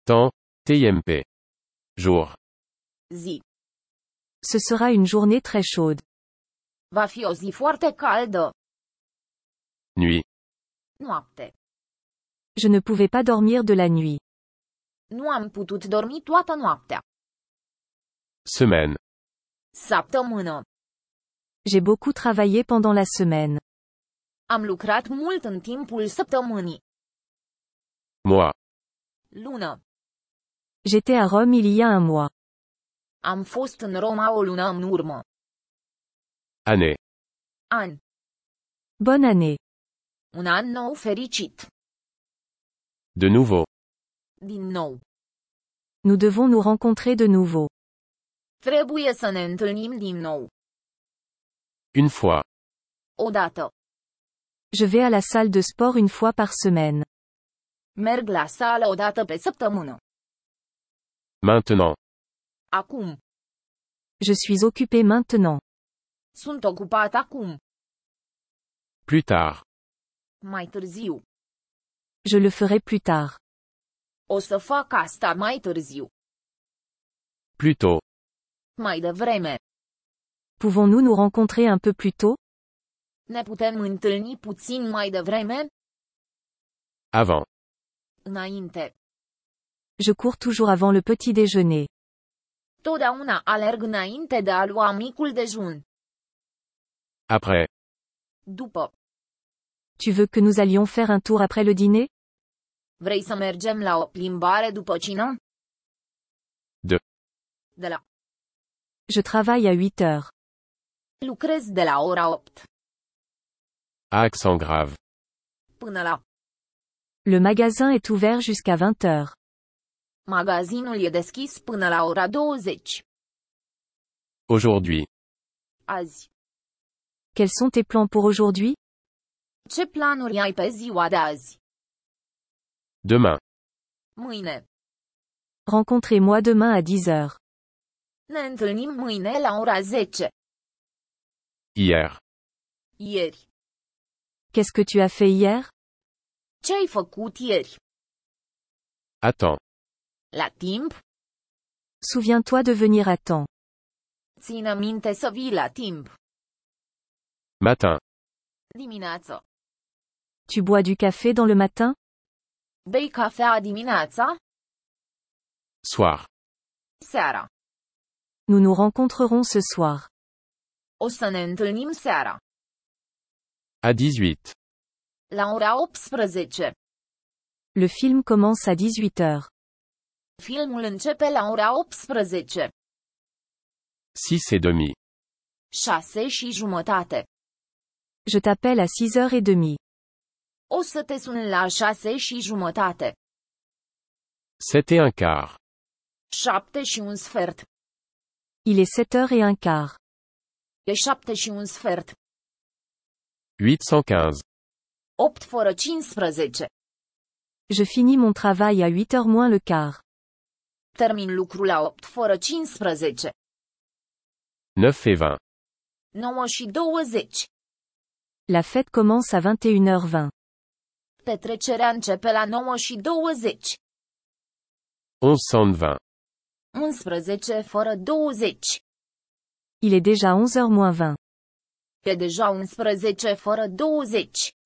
Temps, TIMP. Jour. Zi. Ce sera une journée très chaude. Va fi o zi foarte caldă. Nuit. Noapte. Je ne pouvais pas dormir de la nuit. Nu am putut dormi toată noaptea. Semaine. Săptămână. J'ai beaucoup travaillé pendant la semaine. Am lucrat mult în timpul săptămânii. Mois. Lună. J'étais à Rome il y a un mois. Am fost în Roma o lună în urmă. Année. An. Bonne année. Un an nou fericit. De nouveau. Din nou. Nous devons nous rencontrer de nouveau. Trebuie să ne întâlnim din nou. Une fois. Odată. Je vais à la salle de sport une fois par semaine. Merg la sală o dată pe săptămână. Maintenant. Acum. Je suis occupé maintenant. Sunt ocupat acum. Plus tard. Mai târziu. Je le ferai plus tard. O să fac asta mai târziu. Plus tôt. Mai devreme. Pouvons-nous nous rencontrer un peu plus tôt? Ne putem întâlni puțin mai devreme? Avant. Înainte. Je cours toujours avant le petit déjeuner. Totdeauna alerg înainte de a lua micul dejun. Après. După. Tu veux que nous allions faire un tour après le dîner? Vrei să mergem la o plimbare după cină? De. De la. Je travaille à 8 heures. Lucrez de la ora 8. À accent grave. Până la. Le magasin est ouvert jusqu'à 20 heures. Magazinul e deschis până la ora 20. Aujourd'hui. Azi. Quels sont tes plans pour aujourd'hui? Ce planuri ai pe ziua de azi? Demain. Mâine. Rencontrez-moi demain à 10 heures. Ne întâlnim mâine la ora 10. Hier. Ieri. Qu'est-ce que tu as fait hier? Ce ai făcut ieri? Attends. La timp? Souviens-toi de venir à temps. Ține minte să vii la timp. Matin. Dimineață. Tu bois du café dans le matin? Bei cafea dimineața? Soir. Seara. Nous nous rencontrerons ce soir. O să ne întâlnim seara. À 18. La ora 18. Le film commence à 18 heures. Filmul începe la ora 18. 6:30. 6:30. Je t'appelle à 6h30. O să te sun la 6:30. 7:15. 7:15. Il est 7h15. E 7:15. 8:15. 8:15. Je finis mon travail à 8h moins le quart. Termin lucrul la 8:15. 9:20. 9:20. La fête commence à 21h20. Petrecerea începe la 9:20. 11:20. 11:20. Il est déjà 11h moins 20. E deja 11:20.